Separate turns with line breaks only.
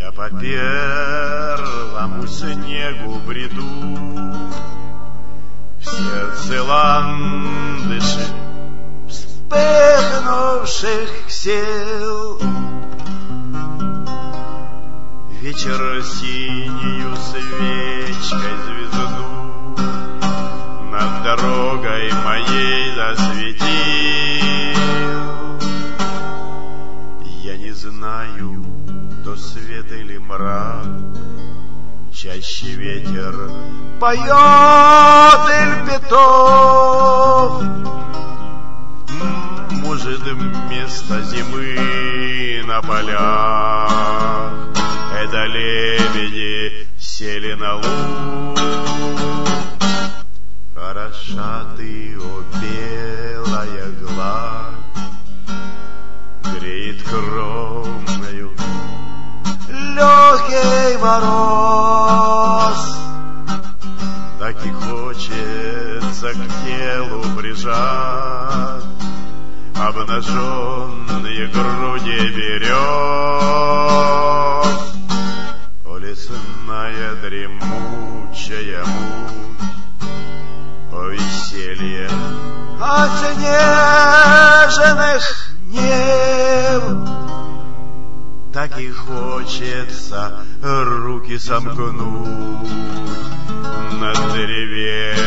Я по первому снегу бреду, в сердце ландыши вспыхнувших сил. Вечер синею свечкой звезду над дорогой моей засветил. Я не знаю, то свет или мрак, чаще ветер поет или петух. Может, вместо зимы на полях это лебеди сели на луг. Хороша ты, о белая гладь, греет кровною легкий мороз. Так и хочется к телу прижать обнаженные груди берез. О, лесная дремучая муть, о, веселье отснеженных неб. Так и хочется руки сомкнуть над деревьями